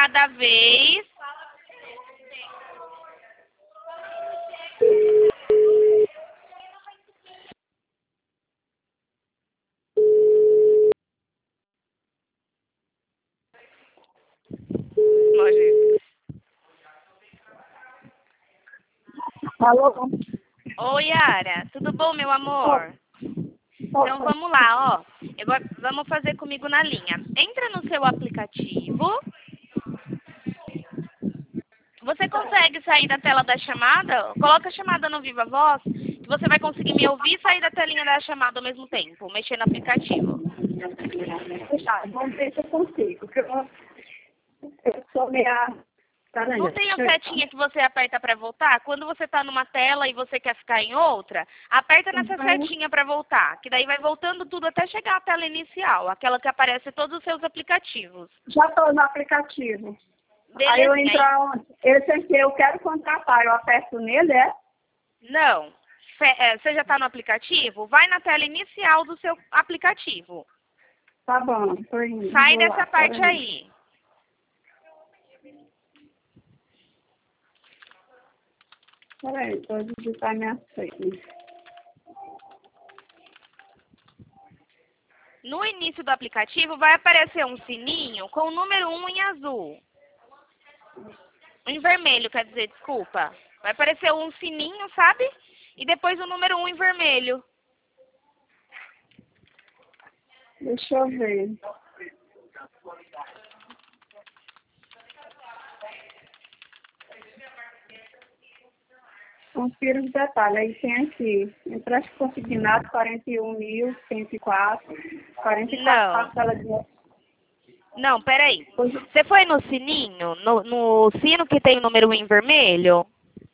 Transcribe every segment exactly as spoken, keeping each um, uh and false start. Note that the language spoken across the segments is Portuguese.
cada vez. Alô? Oi, Yara. Tudo bom, meu amor? Oi. Então vamos lá, ó. Eu vou, vamos fazer comigo na linha. Entra no seu aplicativo. Você consegue sair da tela da chamada? Coloca a chamada no Viva Voz, que você vai conseguir me ouvir e sair da telinha da chamada ao mesmo tempo, mexer no aplicativo. Tá, vamos ver se eu consigo. Porque eu, eu sou meia... Não tem a setinha que você aperta para voltar? Quando você está numa tela e você quer ficar em outra, aperta nessa Uhum. setinha para voltar, que daí vai voltando tudo até chegar à tela inicial, aquela que aparece todos os seus aplicativos. Já estou no aplicativo. Beleza, Aí eu entro onde? Esse aqui eu quero contratar, eu aperto nele, é? Não. Fe- é, Você já está no aplicativo? Vai na tela inicial do seu aplicativo. Tá bom, tô indo. Sai vou dessa lá, parte peraí. aí. Peraí, vou digitar minha senha. No início do aplicativo vai aparecer um sininho com o número um em azul. Em vermelho, quer dizer, desculpa. Vai aparecer um sininho, sabe? E depois o número um em vermelho. Deixa eu ver. Confira os detalhes. Aí tem aqui. Empréstimo consignado quarenta e um mil, cento e quatro. quarenta e quatro Não. parcelas de... Não, peraí. Você foi no sininho? No, no sino que tem o número um em vermelho?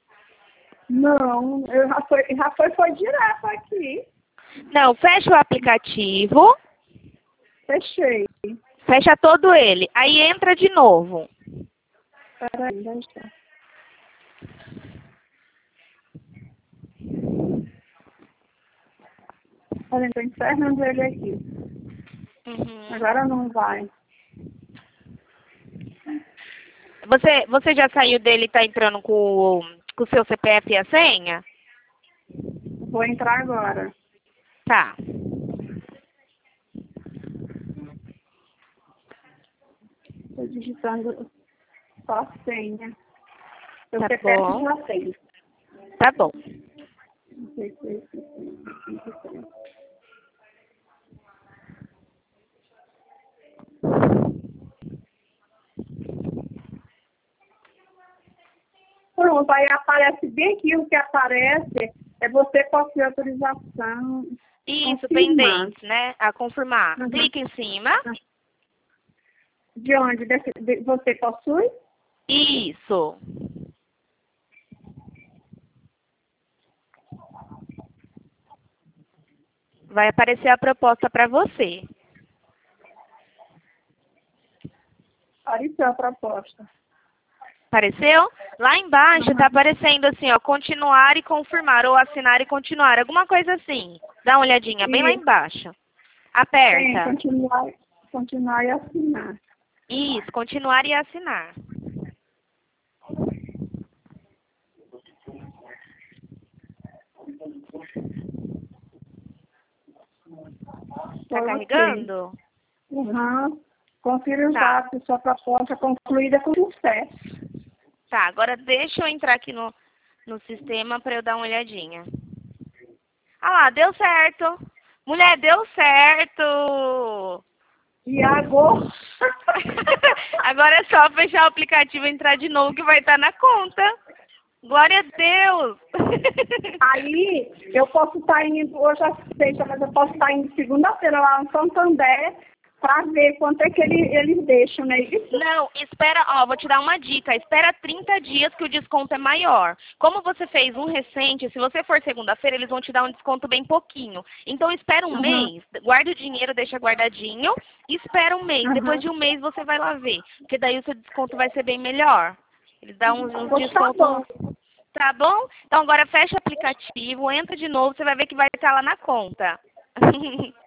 Não, eu já foi, já foi, foi direto aqui. Não, fecha o aplicativo. Fechei. Fecha todo ele. Aí entra de novo. Peraí, deixa. Olha, estou encerrando ele aqui. Uhum. Agora não vai. Você, você já saiu dele e está entrando com o, com o seu C P F e a senha? Vou entrar agora. Tá. Estou digitando só a senha. Eu Tá C P F bom. já tenho. Tá bom. Não sei se é esse, esse, esse. Pronto, aí aparece bem aqui o que aparece é você possui autorização. Isso, Confirmar. pendente, né? A confirmar. Uhum. Clica em cima. De onde desse, de, você possui? Isso. Vai aparecer a proposta para você. Apareceu a proposta. Apareceu? Lá embaixo Uhum. tá aparecendo assim, ó, continuar e confirmar, ou assinar e continuar, alguma coisa assim. Dá uma olhadinha, bem lá E embaixo. tem, Aperta. continuar, continuar e assinar. Isso, continuar e assinar. Tá Foi carregando? Uhum. Confira os Tá. dados, sua proposta concluída com sucesso. Tá, agora deixa eu entrar aqui no, no sistema para eu dar uma olhadinha. Ah lá, deu certo. Mulher, deu certo. E agora? Agora é só fechar o aplicativo e entrar de novo que vai estar na conta. Glória a Deus. Aí, eu posso estar indo, hoje é sexta, mas eu posso estar indo segunda-feira lá no Santander para ver quanto é que ele, eles deixam, né? Isso? Não, espera, ó, vou te dar uma dica. Espera trinta dias que o desconto é maior. Como você fez um recente, se você for segunda-feira, eles vão te dar um desconto bem pouquinho. Então espera um Uhum. mês, guarda o dinheiro, deixa guardadinho, e espera um mês. Uhum. Depois de um mês você vai lá ver, porque daí o seu desconto vai ser bem melhor. Eles dão uns, uns Pois tá bom. descontos. Tá bom? Então agora fecha o aplicativo, entra de novo, você vai ver que vai estar lá na conta.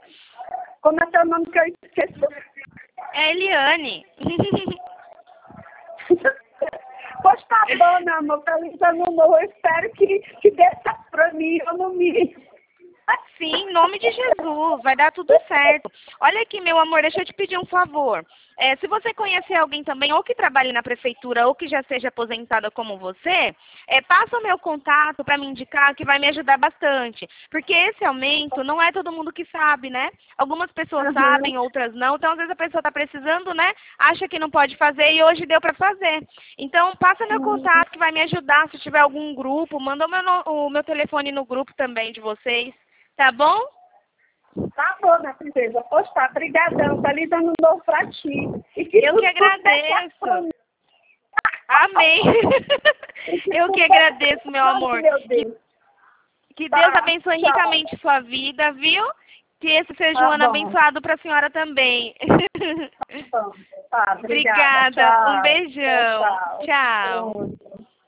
Como é teu nome que eu esqueci? É Eliane. Pois tá bom, meu amor. Feliz ano novo. Eu espero que, que dê certo pra mim. Eu não me... Sim, em nome de Jesus, vai dar tudo certo. Olha aqui, meu amor, deixa eu te pedir um favor. É, se você conhecer alguém também, ou que trabalhe na prefeitura, ou que já seja aposentada como você, é, passa o meu contato para me indicar, que vai me ajudar bastante. Porque esse aumento não é todo mundo que sabe, né? Algumas pessoas Uhum. sabem, outras não. Então, às vezes a pessoa está precisando, né? Acha que não pode fazer e hoje deu para fazer. Então, passa meu contato que vai me ajudar. Se tiver algum grupo, manda o meu, no- o meu telefone no grupo também de vocês. Tá bom? Tá bom, minha princesa. Pois tá, brigadão. Feliz ano novo pra ti. E que Eu tudo que tudo dê certo pra agradeço. mim. Amém. E que Eu tudo que dê agradeço, certo meu pra mim, amor. meu Que, Deus. que Deus Tá, abençoe tchau. ricamente sua vida, viu? Que esse seja um Tá ano bom. abençoado para a senhora também. Tá, tá, obrigada. Obrigada. Um Tchau. beijão. Tchau, Tchau. tchau.